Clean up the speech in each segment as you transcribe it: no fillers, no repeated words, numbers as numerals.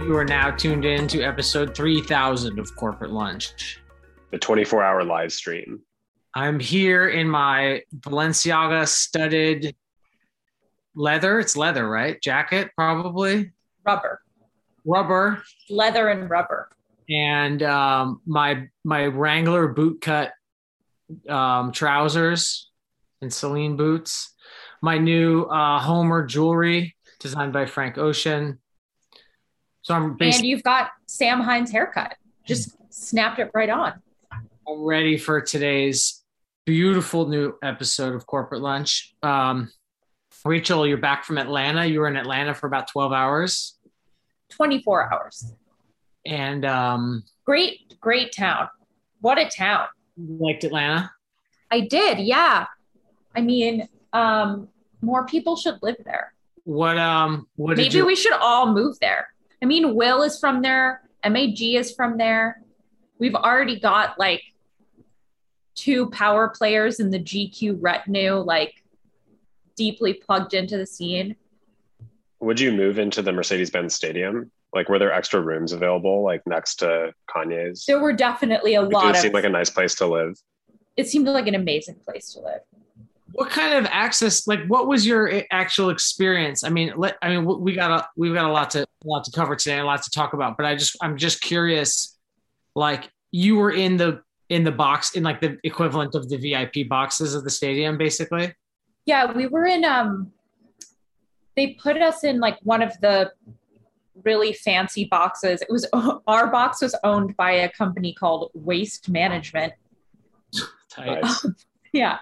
You are now tuned in to episode 3000 of Corporate Lunch, the 24-hour live stream. I'm here in my Balenciaga studded leather. It's leather, right? Jacket, probably. Rubber. Leather and rubber. And my Wrangler boot cut trousers and Celine boots. My new Homer jewelry designed by Frank Ocean. So and you've got Sam Hines haircut. Just snapped it right on. I'm ready for today's beautiful new episode of Corporate Lunch. Rachel, you're back from Atlanta. You were in Atlanta for about 12 hours. 24 hours. And great town. What a town. You liked Atlanta? I did, yeah. I mean, more people should live there. Maybe we should all move there. I mean, Will is from there. MAG is from there. We've already got like 2 power players in the GQ retinue, like deeply plugged into the scene. Would you move into the Mercedes-Benz Stadium? Like, were there extra rooms available, like next to Kanye's? There were definitely a lot. Did it seem like a nice place to live? It seemed like an amazing place to live. What kind of access? Like, what was your actual experience? I mean, we've got a lot to cover today, and a lot to talk about. But I'm just curious. Like, you were in the box, in like the equivalent of the VIP boxes of the stadium, basically. Yeah, we were in. They put us in like one of the really fancy boxes. Our box was owned by a company called Waste Management. Nice. Yeah.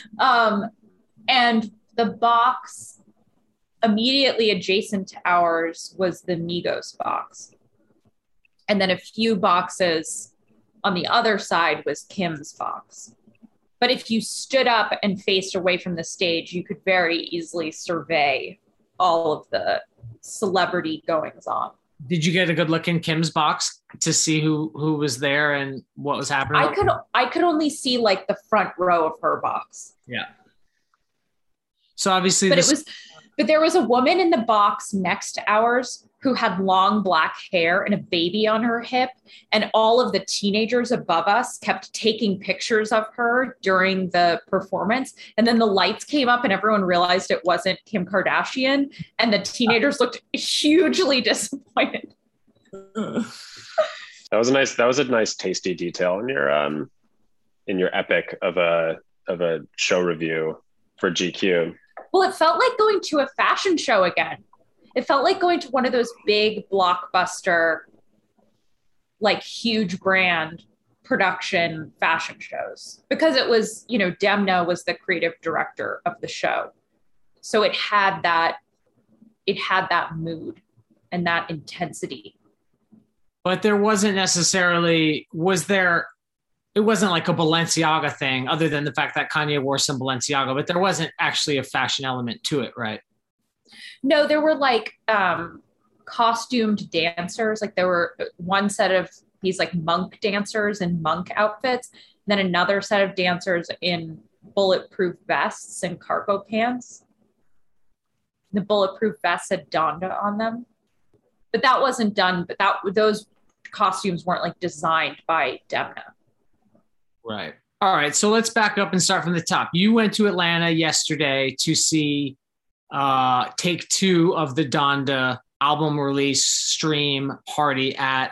And the box immediately adjacent to ours was the Migos box. And then a few boxes on the other side was Kim's box. But if you stood up and faced away from the stage, you could very easily survey all of the celebrity goings on. Did you get a good look in Kim's box to see who was there and what was happening? I could only see like the front row of her box. Yeah. So obviously, but there was a woman in the box next to ours who had long black hair and a baby on her hip, and all of the teenagers above us kept taking pictures of her during the performance. And then the lights came up and everyone realized it wasn't Kim Kardashian, and the teenagers looked hugely disappointed. That was a nice tasty detail in your epic of a show review for GQ. Well, it felt like going to a fashion show again. It felt like going to one of those big blockbuster, like huge brand production fashion shows, because it was, Demna was the creative director of the show. So it had that mood and that intensity. But there wasn't necessarily, it wasn't like a Balenciaga thing, other than the fact that Kanye wore some Balenciaga, but there wasn't actually a fashion element to it, right? No, there were like costumed dancers. Like there were one set of these like monk dancers in monk outfits, and then another set of dancers in bulletproof vests and cargo pants. The bulletproof vests had Donda on them, but that wasn't done. But those costumes weren't like designed by Demna. Right. All right. So let's back up and start from the top. You went to Atlanta yesterday to see take 2 of the Donda album release stream party at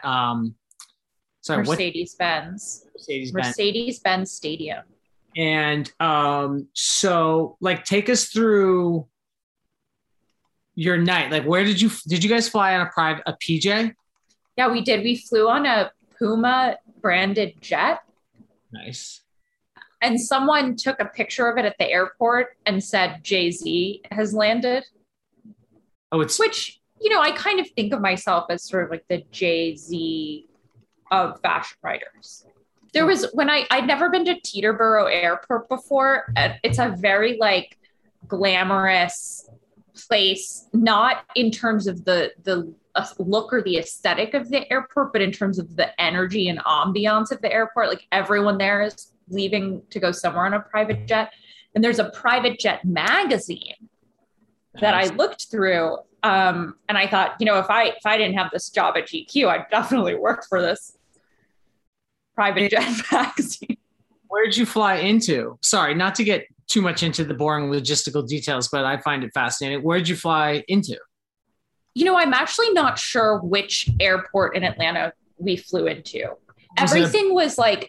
Mercedes-Benz Stadium. And so like take us through your night. Like, where did you guys fly on a PJ? Yeah, we did. We flew on a Puma branded jet. Nice. And someone took a picture of it at the airport and said Jay-Z has landed. Which, I kind of think of myself as sort of like the Jay-Z of fashion writers. There was, when I'd never been to Teterboro Airport before. It's a very like glamorous place, not in terms of the look or the aesthetic of the airport, but in terms of the energy and ambiance of the airport. Like everyone there is leaving to go somewhere on a private jet. And there's a private jet magazine that I looked through And I thought, if I didn't have this job at GQ, I'd definitely work for this private jet magazine. Where did you fly into? Sorry, not to get too much into the boring logistical details, but I find it fascinating. Where did you fly into? I'm actually not sure which airport in Atlanta we flew into. Everything was like,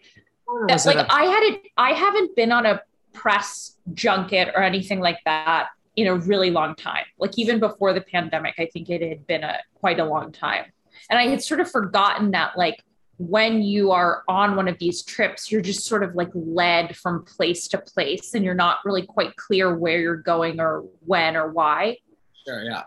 I haven't been on a press junket or anything like that in a really long time. Like even before the pandemic, I think it had been quite a long time. And I had sort of forgotten that like when you are on one of these trips, you're just sort of like led from place to place and you're not really quite clear where you're going or when or why. Sure, yeah.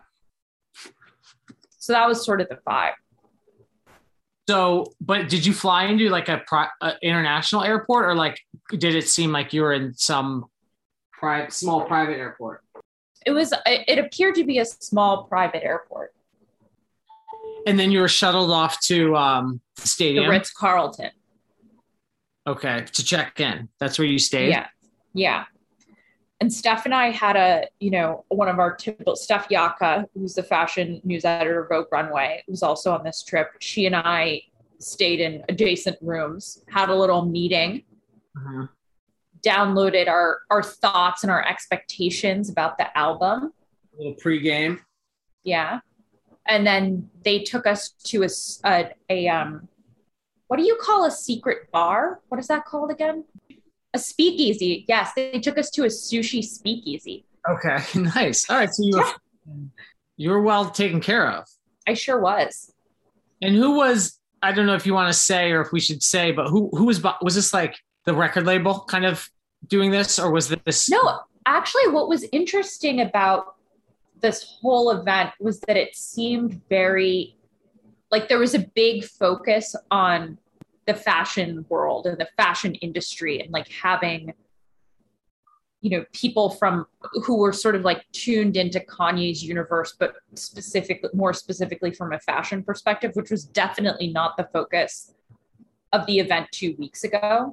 So that was sort of the vibe. So, but did you fly into like a international airport, or like did it seem like you were in some small private airport? It appeared to be a small private airport. And then you were shuttled off to the stadium? The Ritz-Carlton. Okay, to check in. That's where you stayed? Yeah. And Steph and I had one of our typical, Steph Yaka, who's the fashion news editor of Vogue Runway, who's also on this trip. She and I stayed in adjacent rooms, had a little meeting, downloaded our thoughts and our expectations about the album. A little pregame. Yeah. And then they took us to a what do you call a secret bar? What is that called again? A speakeasy. Yes, they took us to a sushi speakeasy. Okay, nice. All right, so you were well taken care of. I sure was. And who was, I don't know if you want to say or if we should say, but who was this like the record label kind of doing this, or was this? No, actually what was interesting about this whole event was that it seemed very, like there was a big focus on the fashion world and the fashion industry and like having, people who were sort of like tuned into Kanye's universe, but more specifically from a fashion perspective, which was definitely not the focus of the event 2 weeks ago.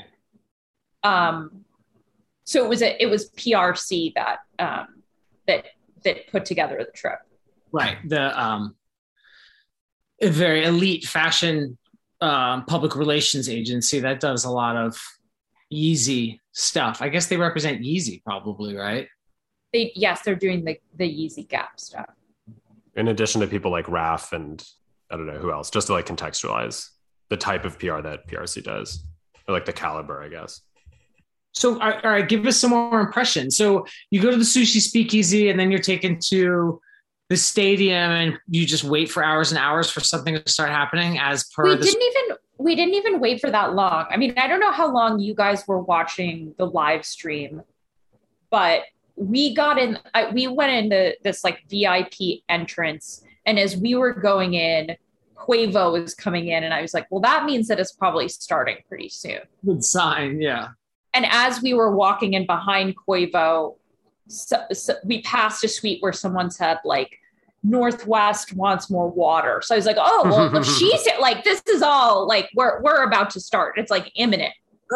So it was PRC that put together the trip. Right. The a very elite fashion public relations agency that does a lot of Yeezy stuff. I guess they represent Yeezy probably, right? They're doing the Yeezy Gap stuff. In addition to people like Raf and I don't know who else, just to like contextualize the type of PR that PRC does, or like the caliber, I guess. So, all right, give us some more impressions. So you go to the sushi speakeasy and then you're taken to the stadium and you just wait for hours and hours for something to start happening as per we didn't even wait for that long. I mean, I don't know how long you guys were watching the live stream, but we went into this like VIP entrance. And as we were going in, Quavo was coming in and I was like, well, that means that it's probably starting pretty soon. Good sign. Yeah. And as we were walking in behind Quavo, so we passed a suite where someone said like, Northwest wants more water. So I was like, oh, well, if she's like, this is all like, we're about to start. It's like imminent.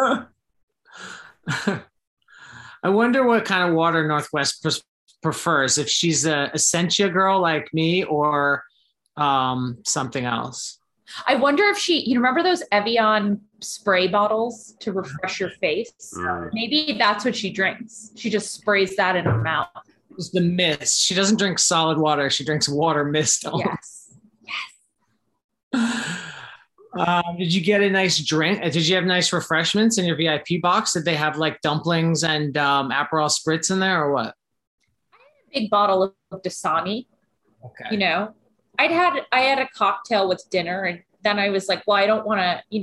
I wonder what kind of water Northwest prefers, if she's a Essentia girl like me or something else. I wonder if you remember those Evian spray bottles to refresh your face? Maybe that's what she drinks. She just sprays that in her mouth. It's the mist. She doesn't drink solid water. She drinks water mist. Yes. Did you get a nice drink? Did you have nice refreshments in your VIP box? Did they have like dumplings and Aperol spritz in there or what? I had a big bottle of Dasani. Okay. I had a cocktail with dinner and then I was like, well, I don't want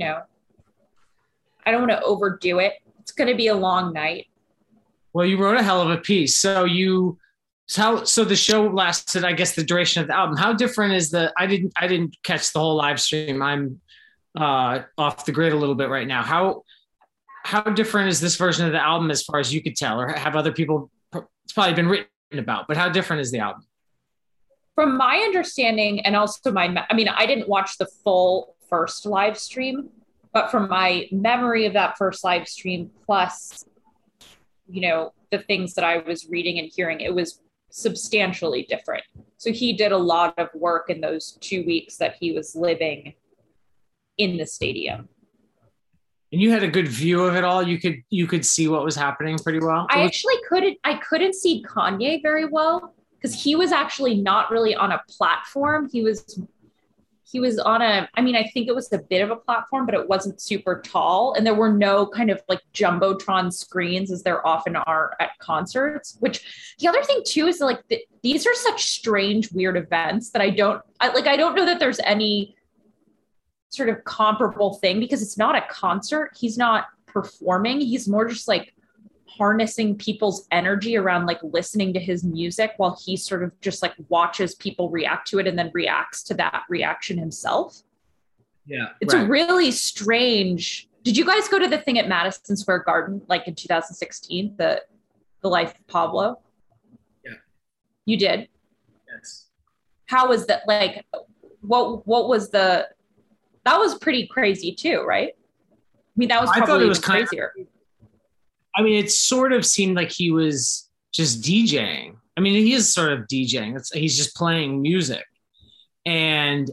to overdo it. It's going to be a long night. Well, you wrote a hell of a piece. So the show lasted, I guess, the duration of the album. How different is I didn't catch the whole live stream. I'm off the grid a little bit right now. How different is this version of the album as far as you could tell, or have other people, it's probably been written about, but how different is the album? From my understanding, and also I didn't watch the full first live stream, but from my memory of that first live stream, plus, the things that I was reading and hearing, it was substantially different. So he did a lot of work in those 2 weeks that he was living in the stadium. And you had a good view of it all. You could see what was happening pretty well. I couldn't see Kanye very well because he was actually not really on a platform. He was on I think it was a bit of a platform, but it wasn't super tall. And there were no kind of like Jumbotron screens as there often are at concerts, which the other thing too is like, these are such strange, weird events that I don't know that there's any sort of comparable thing because it's not a concert. He's not performing. He's more just like harnessing people's energy around like listening to his music while he sort of just like watches people react to it and then reacts to that reaction himself. Yeah. It's really strange. Did you guys go to the thing at Madison Square Garden, like in 2016, the Life of Pablo? Yeah. You did? Yes. How was that? Like, what was that was pretty crazy too, right? I mean, that was probably, I thought it was crazier. It sort of seemed like he was just DJing. I mean, he is sort of DJing. He's just playing music. And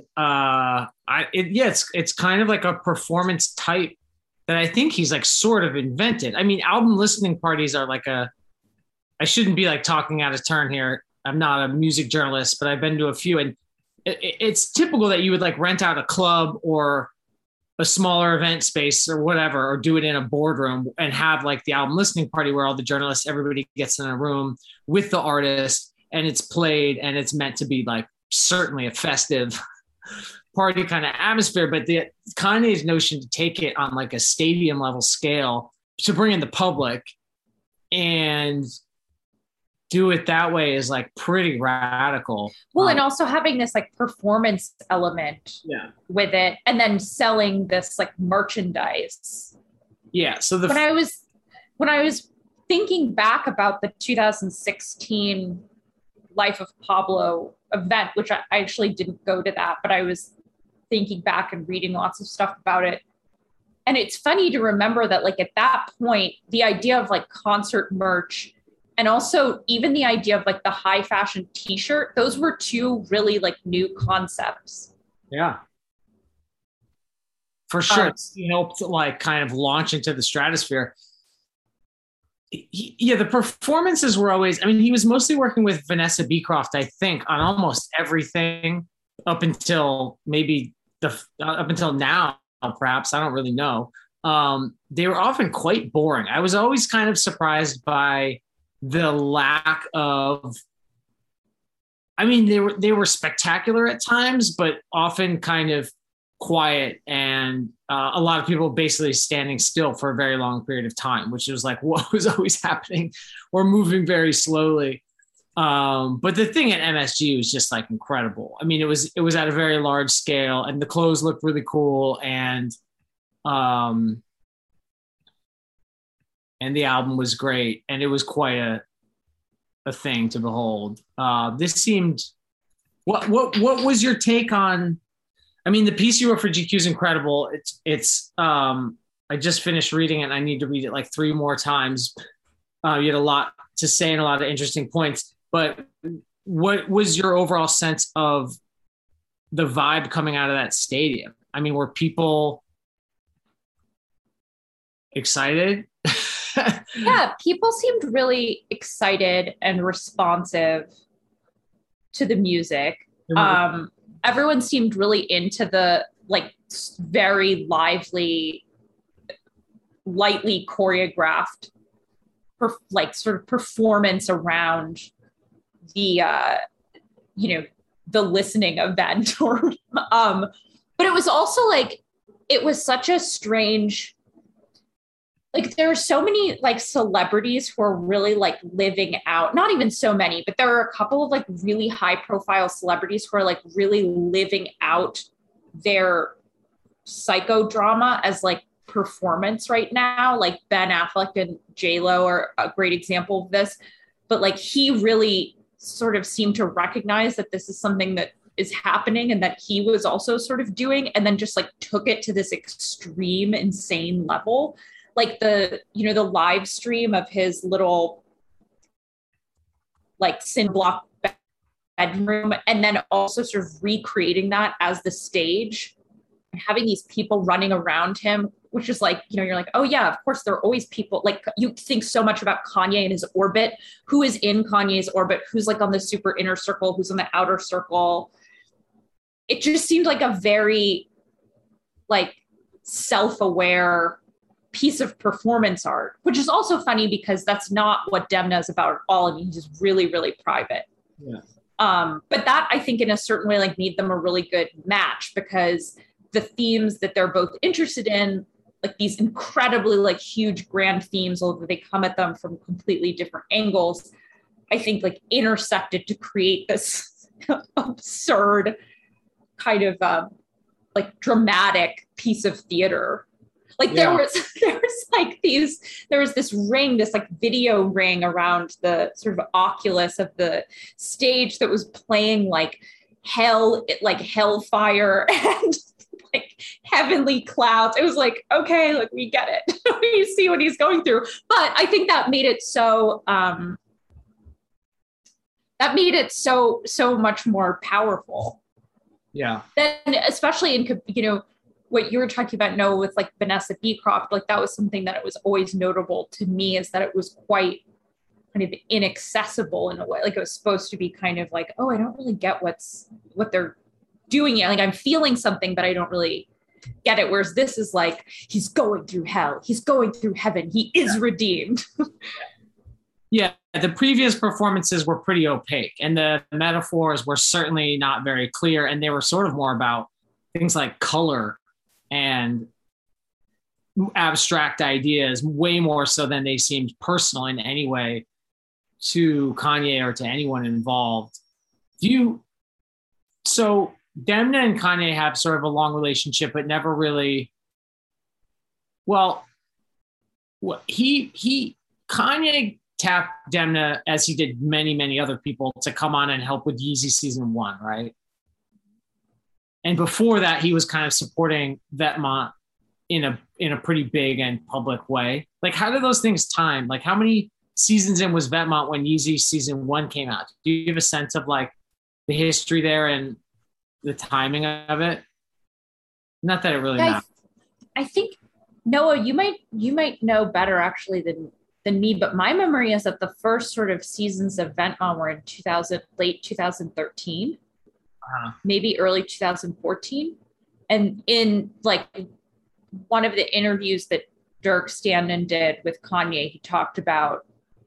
it's kind of like a performance type that I think he's like sort of invented. I mean, album listening parties are like I shouldn't be like talking out of turn here. I'm not a music journalist, but I've been to a few, and it's typical that you would like rent out a club or a smaller event space or whatever, or do it in a boardroom and have like the album listening party where all the journalists, everybody gets in a room with the artist and it's played and it's meant to be like certainly a festive party kind of atmosphere. But the Kanye's notion to take it on like a stadium level scale to bring in the public and do it that way is like pretty radical. Well, and also having this like performance element with it and then selling this like merchandise. Yeah. So when I was thinking back about the 2016 Life of Pablo event, which I actually didn't go to that, but I was thinking back and reading lots of stuff about it. And it's funny to remember that like at that point, the idea of like concert merch and also even the idea of like the high fashion t-shirt, those were two really like new concepts. Yeah. For sure. He helped like kind of launch into the stratosphere. The performances were always, he was mostly working with Vanessa Beecroft, I think, on almost everything up until maybe up until now, perhaps. I don't really know. They were often quite boring. I was always kind of surprised by the lack of, they were spectacular at times, but often kind of quiet and a lot of people basically standing still for a very long period of time, which was like what was always happening, or moving very slowly. But the thing at MSG was just like incredible. It was at a very large scale and the clothes looked really cool, and the album was great, and it was quite a thing to behold. This seemed, what was your take on, the piece you wrote for GQ is incredible. It's I just finished reading it and I need to read it like 3 more times. You had a lot to say and a lot of interesting points, but what was your overall sense of the vibe coming out of that stadium? Were people excited? Yeah, people seemed really excited and responsive to the music. Everyone seemed really into the like very lively, lightly choreographed sort of performance around the the listening event or but it was also like it was such a strange, like there were so many like celebrities who are really like living out, not even so many, but there were a couple of like really high profile celebrities who are like really living out their psychodrama as like performance right now. Like Ben Affleck and J-Lo are a great example of this, but like he really sort of seemed to recognize that this is something that is happening and that he was also sort of doing, and then just like took it to this extreme, insane level. Like the live stream of his little like cinder block bedroom, and then also sort of recreating that as the stage and having these people running around him, which is like, you're like, oh yeah, of course there are always people. Like, you think so much about Kanye and his orbit, who is in Kanye's orbit, who's like on the super inner circle, who's on the outer circle. It just seemed like a very like self-aware piece of performance art, which is also funny because that's not what Demna is about at all. I mean, he's really, really private. Yeah. But that, I think, in a certain way, like, made them a really good match, because the themes that they're both interested in, like these incredibly like huge grand themes, although they come at them from completely different angles, I think like intersected to create this absurd kind of like dramatic piece of theater. Like there was this ring, this like video ring around the sort of oculus of the stage that was playing like hellfire and like heavenly clouds. It was like, okay, like we get it. We see what he's going through. But I think that made it so much more powerful. Yeah. Then especially in, what you were talking about, Noah, with like Vanessa Beecroft, like that was something that it was always notable to me, is that it was quite kind of inaccessible in a way. Like it was supposed to be kind of like, oh, I don't really get what they're doing yet. Like I'm feeling something, but I don't really get it. Whereas this is like, he's going through hell, he's going through heaven, he is redeemed. Yeah, the previous performances were pretty opaque, and the metaphors were certainly not very clear, and they were sort of more about things like color and abstract ideas, way more so than they seemed personal in any way to Kanye or to anyone involved. So Demna and Kanye have sort of a long relationship, but never really, Kanye tapped Demna, as he did many, many other people, to come on and help with Yeezy season 1, right? And before that, he was kind of supporting Vetements in a pretty big and public way. Like, how did those things time? Like, how many seasons in was Vetements when Yeezy season 1 came out? Do you have a sense of like the history there and the timing of it? Not that it really matters. I think, Noah, you might know better actually than me, but my memory is that the first sort of seasons of Vetements were in late 2013. Maybe early 2014. And in like one of the interviews that Dirk Standen did with Kanye, he talked about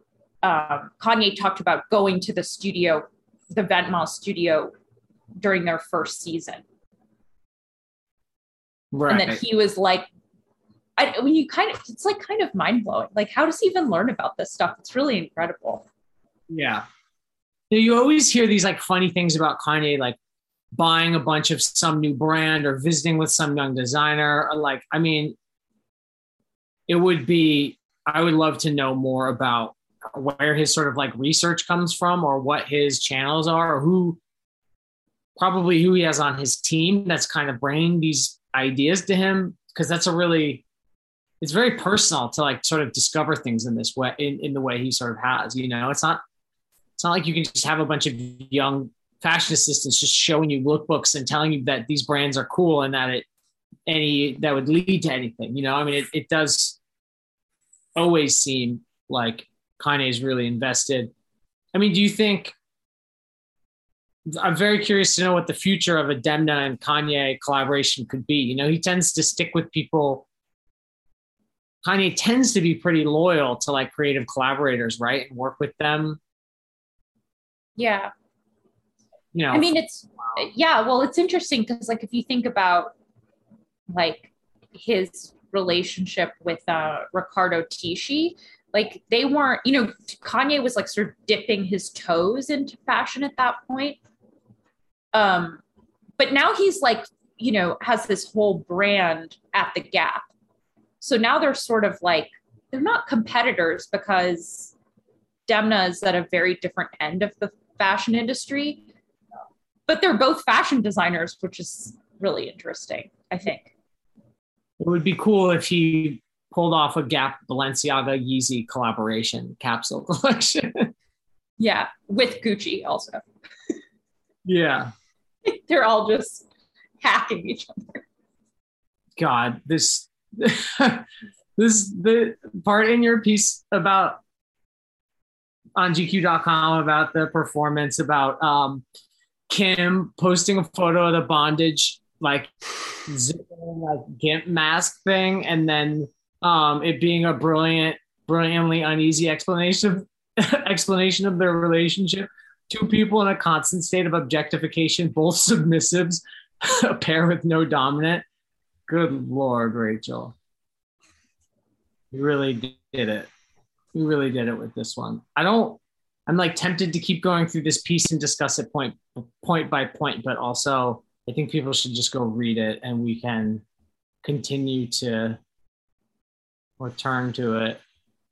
going to the studio, the Vetements studio, during their first season. Right. And then he was like, it's like kind of mind blowing. Like, how does he even learn about this stuff? It's really incredible. Yeah. You always hear these like funny things about Kanye, like buying a bunch of some new brand or visiting with some young designer. Or like, I mean, I would love to know more about where his sort of like research comes from, or what his channels are, or who he has on his team that's kind of bringing these ideas to him. Cause it's very personal to like sort of discover things in this way, in the way he sort of has, it's not like you can just have a bunch of young fashion assistants just showing you lookbooks and telling you that these brands are cool and that that would lead to anything, I mean, it does always seem like Kanye's really invested. I mean, I'm very curious to know what the future of a Demna and Kanye collaboration could be. He tends to stick with people. Kanye tends to be pretty loyal to like creative collaborators, right? And work with them. Yeah. I mean, it's interesting because like, if you think about like his relationship with Riccardo Tisci, like they weren't, Kanye was like sort of dipping his toes into fashion at that point. But now he's like, has this whole brand at the Gap. So now they're sort of like, they're not competitors because Demna is at a very different end of the fashion industry, but they're both fashion designers, which is really interesting, I think. It would be cool if he pulled off a Gap Balenciaga Yeezy collaboration capsule collection. Yeah, with Gucci also. Yeah. They're all just hacking each other. God, this the part in your piece about on GQ.com about the performance about Kim posting a photo of the bondage like GIMP mask thing, and then it being a brilliantly uneasy explanation of their relationship. Two people in a constant state of objectification, both submissives, a pair with no dominant. Good Lord, Rachel. You really did it. You really did it with this one. I'm like tempted to keep going through this piece and discuss it point by point, but also I think people should just go read it and we can continue to return to it.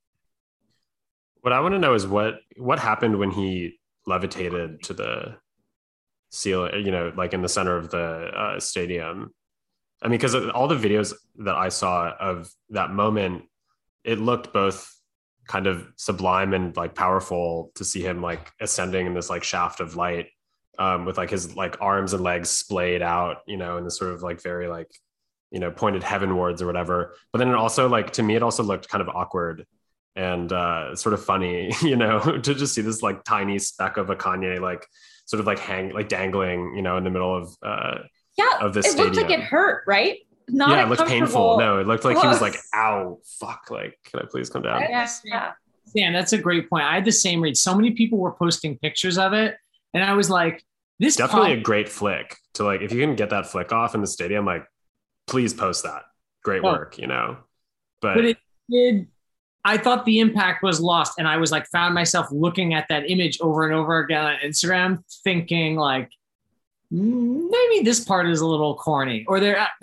What I want to know is what happened when he levitated to the ceiling, like in the center of the stadium. I mean, because all the videos that I saw of that moment, it looked both kind of sublime and like powerful to see him like ascending in this like shaft of light with like his like arms and legs splayed out, in this sort of like very like, pointed heavenwards or whatever. But then it also like, to me, it also looked kind of awkward and sort of funny, to just see this like tiny speck of a Kanye, like sort of like dangling, in the middle of this stadium. It looked like it hurt, right? It looked painful. No, it looked like he was like, ow, fuck, like, can I please come down? Yeah. Dan, that's a great point. I had the same read. So many people were posting pictures of it. And I was like, this definitely a great flick to like, if you can get that flick off in the stadium, like, please post that. Great work, But it did. I thought the impact was lost. And I was like, found myself looking at that image over and over again on Instagram, thinking like, maybe this part is a little corny. Or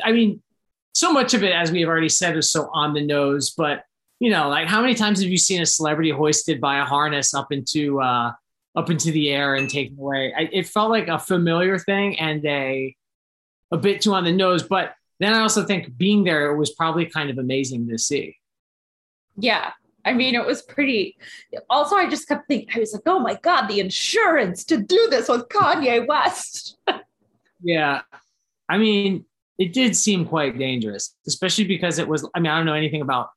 so much of it, as we have already said, is so on the nose. But, like how many times have you seen a celebrity hoisted by a harness up into the air and taken away? It felt like a familiar thing and a bit too on the nose. But then I also think being there, it was probably kind of amazing to see. Yeah. I mean, it was pretty. Also, I just kept thinking, I was like, oh my God, the insurance to do this with Kanye West. Yeah. I mean, it did seem quite dangerous, especially because it was, I don't know anything about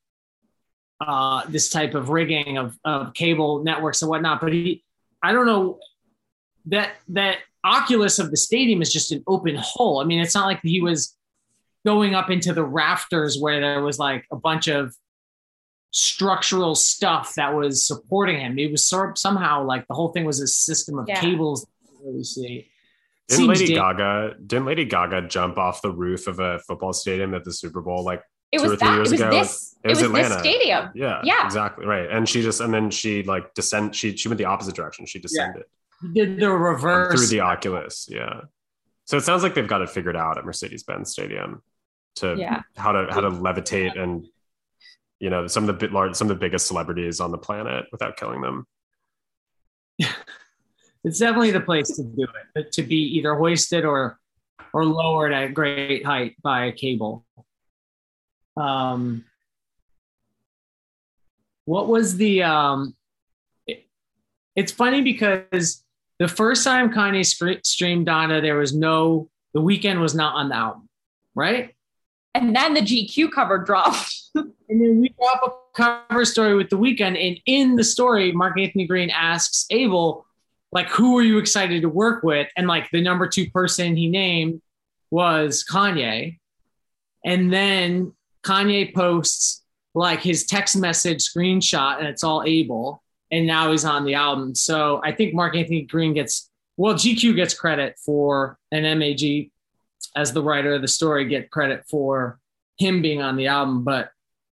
this type of rigging of cable networks and whatnot, but I don't know that oculus of the stadium is just an open hole. I mean, it's not like he was going up into the rafters where there was like a bunch of structural stuff that was supporting him. It was somehow like the whole thing was a system of cables that you really see. Didn't Lady Gaga jump off the roof of a football stadium at the Super Bowl like it was 2 or 3 years ago? It was Atlanta. This stadium. Yeah, exactly right. And she like descend. She went the opposite direction. She descended. Yeah. Did the reverse through the Oculus. Yeah. So it sounds like they've got it figured out at Mercedes-Benz Stadium to how to levitate and some of the biggest celebrities on the planet without killing them. It's definitely the place to do it, to be either hoisted or lowered at great height by a cable. What was the it's funny because the first time Kanye streamed Donna, The Weeknd was not on the album, right? And then the GQ cover dropped. And then we drop a cover story with The Weeknd, and in the story, Mark Anthony Green asks Abel, like, who are you excited to work with? And like the number 2 person he named was Kanye. And then Kanye posts like his text message screenshot and it's all Abel. And now he's on the album. So I think Mark Anthony Green GQ gets credit for, and MAG as the writer of the story get credit for him being on the album. But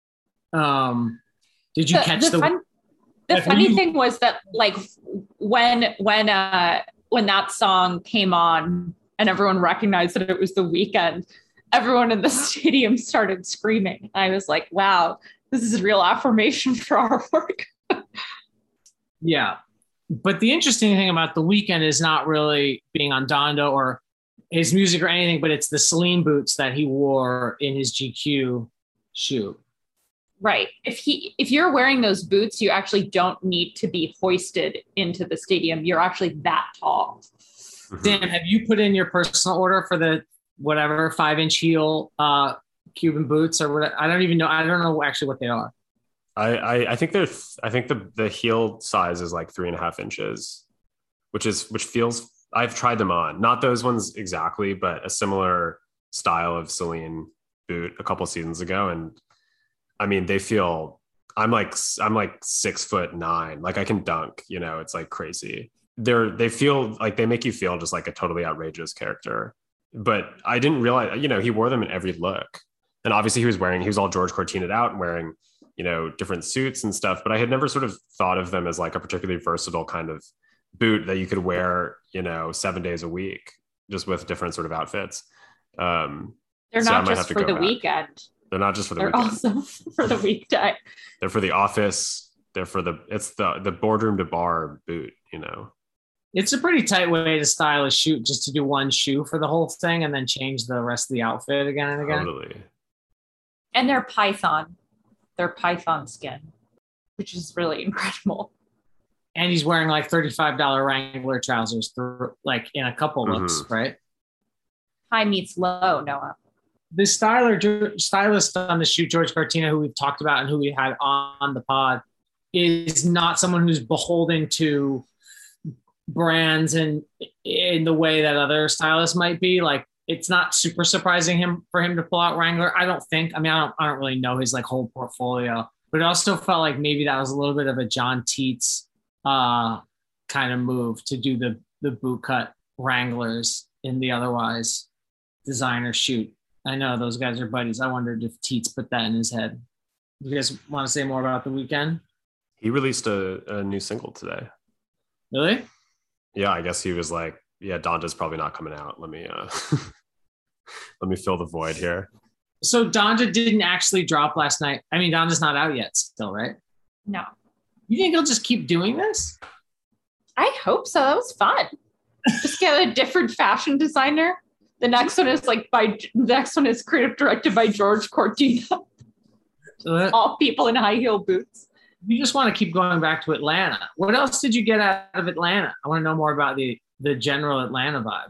did you catch the funny thing was that like when that song came on and everyone recognized that it was The Weeknd, everyone in the stadium started screaming. I was like, wow, this is real affirmation for our work. Yeah. But the interesting thing about The Weeknd is not really being on Donda or his music or anything, but it's the Celine boots that he wore in his GQ shoot. Right. If you're wearing those boots, you actually don't need to be hoisted into the stadium. You're actually that tall. Sam, have you put in your personal order for the whatever 5-inch heel Cuban boots or what? I don't even know. I don't know actually what they are. I think the heel size is like 3.5 inches, which feels, I've tried them on, not those ones exactly, but a similar style of Celine boot a couple seasons ago. And I mean, they feel, I'm like 6'9", like I can dunk, it's like crazy. They feel like they make you feel just like a totally outrageous character. But I didn't realize, he wore them in every look. And obviously he was all George Cortina'd out and wearing, different suits and stuff. But I had never sort of thought of them as like a particularly versatile kind of boot that you could wear, 7 days a week, just with different sort of outfits. They're not just for the weekend. They're not just for the weekend. They're also for the weekday. They're for the office. They're for it's the boardroom to bar boot, It's a pretty tight way to style a shoot, just to do one shoe for the whole thing and then change the rest of the outfit again and again. Totally. And they're python. They're python skin, which is really incredible. And he's wearing like $35 Wrangler trousers, like in a couple looks, right? High meets low, Noah. The stylist on the shoot, George Cortina, who we've talked about and who we had on the pod, is not someone who's beholden to brands and in the way that other stylists might be. Like, it's not super surprising for him to pull out Wrangler. I don't think. I mean, I don't really know his like whole portfolio, but it also felt like maybe that was a little bit of a John Tietz kind of move to do the boot cut Wranglers in the otherwise designer shoot. I know those guys are buddies. I wondered if Tietz put that in his head. You guys want to say more about the weekend? He released a new single today. Really? Yeah, I guess he was like, yeah, Donda's probably not coming out. Let me let me fill the void here. So Donda didn't actually drop last night. I mean, Donda's not out yet still, right? No. You think he'll just keep doing this? I hope so. That was fun. Just get a different fashion designer. The next one is creative directed by George Cortina. So all people in high heel boots. You just want to keep going back to Atlanta. What else did you get out of Atlanta? I want to know more about the general Atlanta vibe.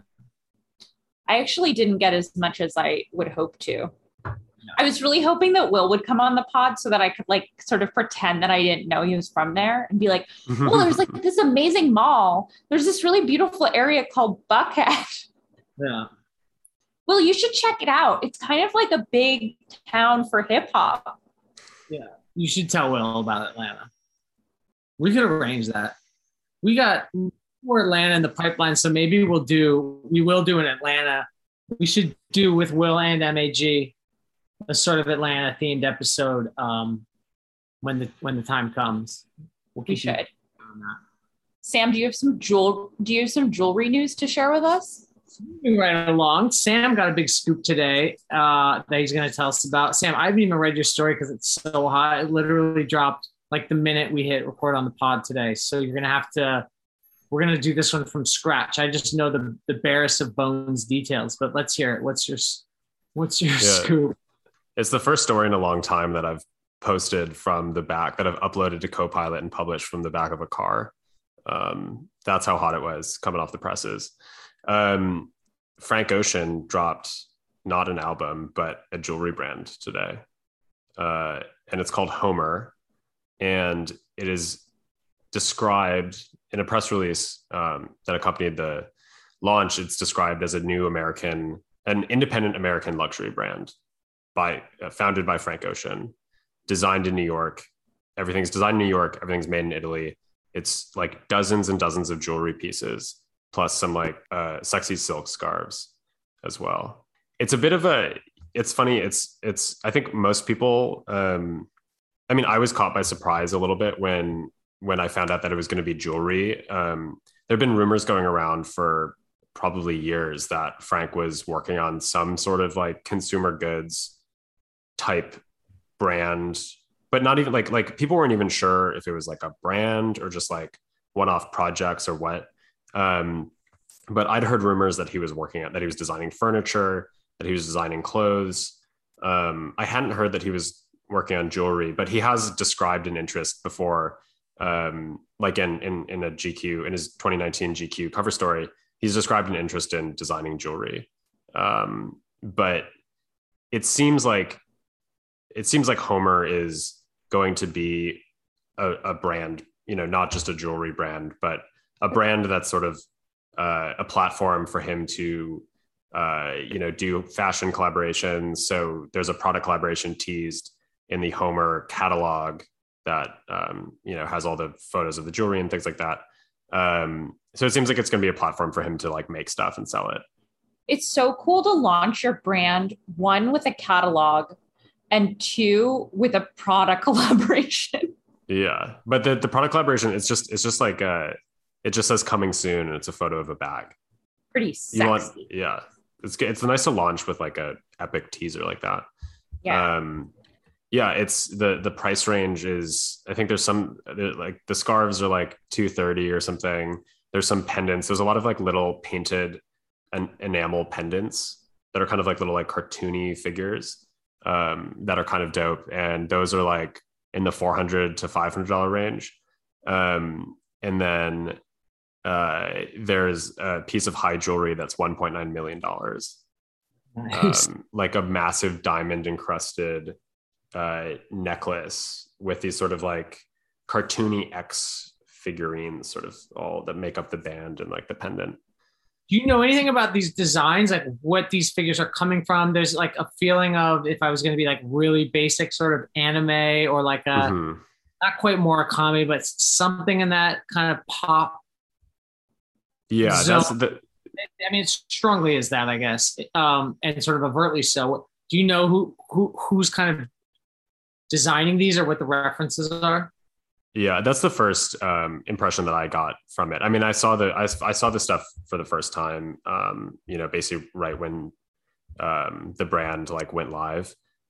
I actually didn't get as much as I would hope to. No. I was really hoping that Will would come on the pod so that I could like sort of pretend that I didn't know he was from there and be like, well, there's like this amazing mall. There's this really beautiful area called Buckhead. Yeah. Well, you should check it out. It's kind of like a big town for hip hop. Yeah. You should tell Will about Atlanta. We could arrange that. We got more Atlanta in the pipeline, so maybe we will do an Atlanta. We should do with Will and MAG a sort of Atlanta themed episode when the time comes. We should. Sam, do you have some jewelry news to share with us? Moving right along. Sam got a big scoop today that he's going to tell us about. Sam, I haven't even read your story because it's so hot. It literally dropped like the minute we hit record on the pod today. So we're going to do this one from scratch. I just know the barest of bones details, but let's hear it. What's your scoop? It's the first story in a long time that I've posted from the back, that I've uploaded to Copilot and published from the back of a car. That's how hot it was coming off the presses. Frank Ocean dropped not an album, but a jewelry brand today. And it's called Homer. And it is described in a press release that accompanied the launch. It's described as an independent American luxury brand founded by Frank Ocean, designed in New York. Everything's designed in New York. Everything's made in Italy. It's like dozens and dozens of jewelry pieces, plus some like sexy silk scarves as well. It's funny. I think most people, I was caught by surprise a little bit when I found out that it was going to be jewelry. There've been rumors going around for probably years that Frank was working on some sort of like consumer goods type brand, but not even like people weren't even sure if it was like a brand or just like one-off projects or what. But I'd heard rumors that he was that he was designing furniture, that he was designing clothes. I hadn't heard that he was working on jewelry, but he has described an interest before, like in a GQ, in his 2019 GQ cover story, he's described an interest in designing jewelry. But it seems like Homer is going to be a brand, not just a jewelry brand, but a brand that's sort of a platform for him to do fashion collaborations. So there's a product collaboration teased in the Homer catalog that has all the photos of the jewelry and things like that. So it seems like it's going to be a platform for him to like make stuff and sell it. It's so cool to launch your brand, one, with a catalog, and two, with a product collaboration. Yeah, but the product collaboration, it's just like it just says coming soon, and it's a photo of a bag. Pretty sexy. It's nice to launch with like a epic teaser like that. It's the price range is, I think there's some, like the scarves are like $230 or something. There's some pendants. There's a lot of like little painted enamel pendants that are kind of like little like cartoony figures that are kind of dope, and those are like in the $400 to $500 range. And then there's a piece of high jewelry that's $1.9 million. Nice. Like a massive diamond encrusted necklace with these sort of like cartoony X figurines, sort of all that make up the band and like the pendant. Do you know anything about these designs, like what these figures are coming from? There's like a feeling of, if I was going to be like really basic sort of anime or like a not quite Murakami, but something in that kind of pop. Yeah, zone. It strongly is that, I guess, and sort of overtly so. Do you know who's kind of designing these or what the references are? Yeah, that's the first impression that I got from it. I mean, I saw the stuff for the first time, basically right when the brand like went live.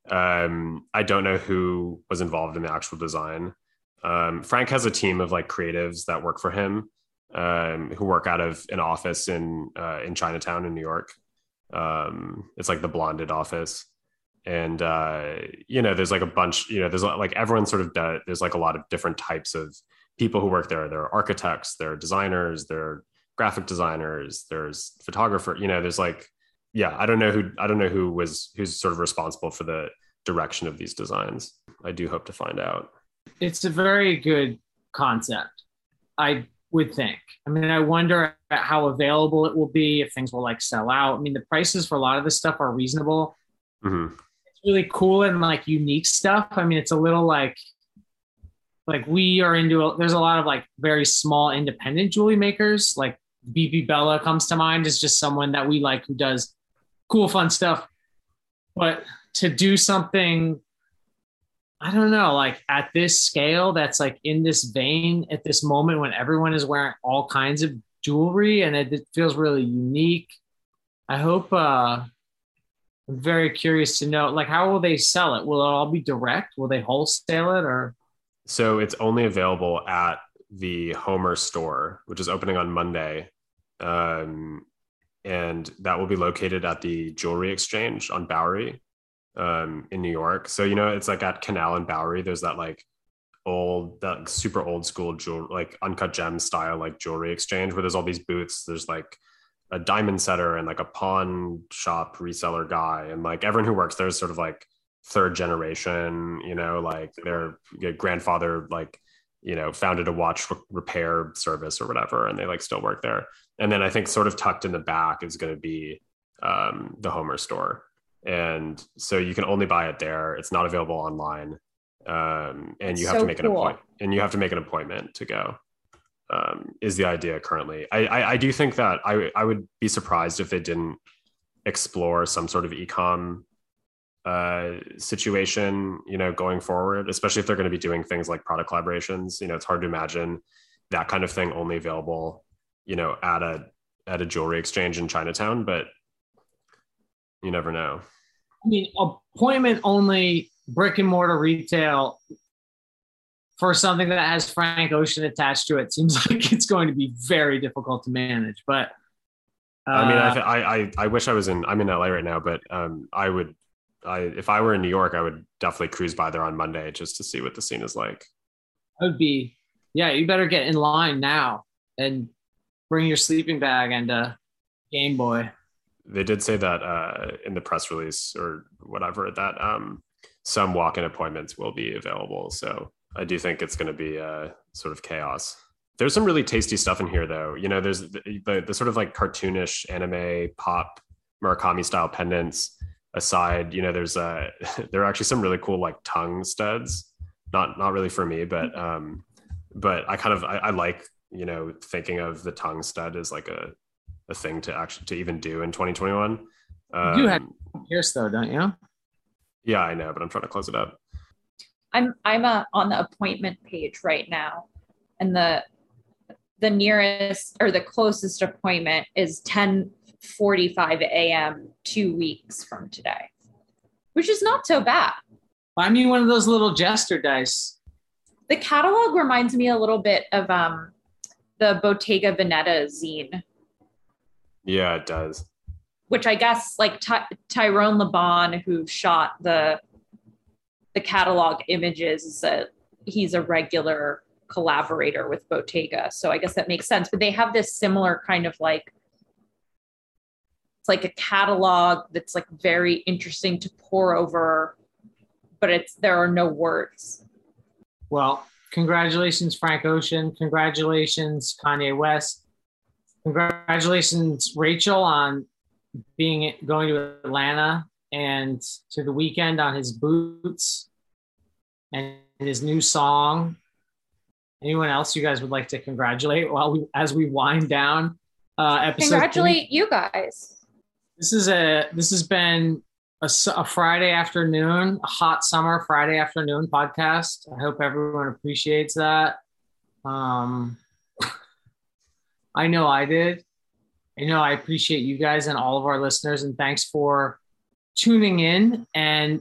I don't know who was involved in the actual design. Frank has a team of like creatives that work for him, who work out of an office in Chinatown in New York. It's like the Blonded office. And, there's like a bunch, there's like everyone sort of does, there's like a lot of different types of people who work there. There are architects, there are designers, there are graphic designers, there's photographer, there's like, I don't know who's sort of responsible for the direction of these designs. I do hope to find out. It's a very good concept, I would think. I mean, I wonder how available it will be, if things will like sell out. I mean, the prices for a lot of this stuff are reasonable. Mm-hmm. Really cool and like unique stuff. I mean, it's a little like we are there's a lot of like very small independent jewelry makers. Like BB Bella comes to mind as just someone that we like who does cool, fun stuff. But to do something, I don't know, like at this scale, that's like in this vein at this moment when everyone is wearing all kinds of jewelry and it feels really unique. I hope, I'm very curious to know, like, how will they sell it? Will it all be direct? Will they wholesale it or? So it's only available at the Homer store, which is opening on Monday. And that will be located at the Jewelry Exchange on Bowery, in New York. So, it's like at Canal and Bowery, there's that like that super old school jewelry, like uncut gem style, like jewelry exchange where there's all these booths. There's like a diamond setter and like a pawn shop reseller guy, and like everyone who works there is sort of like third generation, like their grandfather like founded a watch repair service or whatever, and they like still work there. And then I think sort of tucked in the back is going to be the Homer store, and so you can only buy it there. It's not available online, and you have to make an appointment, and you have to make an appointment to go. Is the idea currently. I do think that I would be surprised if they didn't explore some sort of e-com situation, going forward, especially if they're going to be doing things like product collaborations. It's hard to imagine that kind of thing only available, at a jewelry exchange in Chinatown, but you never know. I mean, appointment only brick and mortar retail for something that has Frank Ocean attached to it seems like it's going to be very difficult to manage. But I mean, I wish I'm in LA right now, but I would if I were in New York, I would definitely cruise by there on Monday just to see what the scene is like. That would be, yeah, you better get in line now and bring your sleeping bag and Game Boy. They did say that in the press release or whatever that some walk-in appointments will be available. So I do think it's going to be sort of chaos. There's some really tasty stuff in here, though. You know, there's the sort of like cartoonish anime pop Murakami style pendants aside. You know, there are actually some really cool like tongue studs. Not really for me, but I like, you know, thinking of the tongue stud as like a thing to even do in 2021. You had pierce though, don't you? Yeah, I know, but I'm trying to close it up. I'm on the appointment page right now, and the nearest or the closest appointment is 10:45 a.m. 2 weeks from today, which is not so bad. I mean, one of those little jester dice. The catalog reminds me a little bit of the Bottega Veneta zine. Yeah, it does. Which I guess like Tyrone Laban, who shot the catalog images, he's a regular collaborator with Bottega. So I guess that makes sense. But they have this similar kind of like, it's like a catalog that's like very interesting to pore over, but there are no words. Well, congratulations, Frank Ocean. Congratulations, Kanye West. Congratulations, Rachel, on going to Atlanta and to the weekend on his boots and his new song. Anyone else you guys would like to congratulate as we wind down episode? Congratulate you guys. This has been a Friday afternoon, a hot summer Friday afternoon podcast. I hope everyone appreciates that. I know I did. I appreciate you guys and all of our listeners, and thanks for tuning in and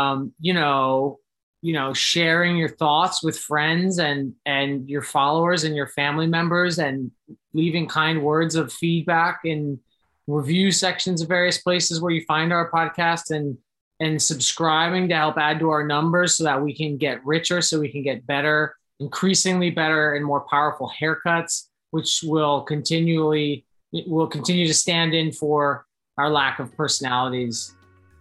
sharing your thoughts with friends and your followers and your family members, and leaving kind words of feedback in review sections of various places where you find our podcast, and subscribing to help add to our numbers so that we can get richer, so we can get better, increasingly better and more powerful haircuts, which will continue to stand in for our lack of personalities.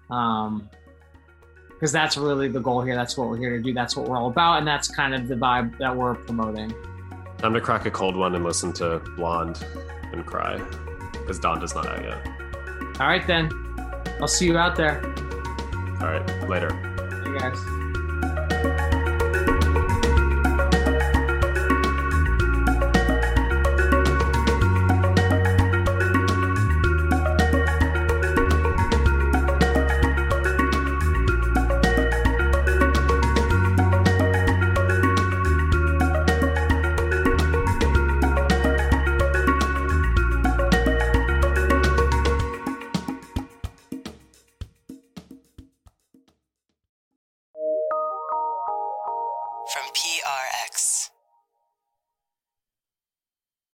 Because that's really the goal here. That's what we're here to do. That's what we're all about. And that's kind of the vibe that we're promoting. Time to crack a cold one and listen to Blonde and cry, because Dawn does not out yet. All right, then. I'll see you out there. All right, later. Hey, guys.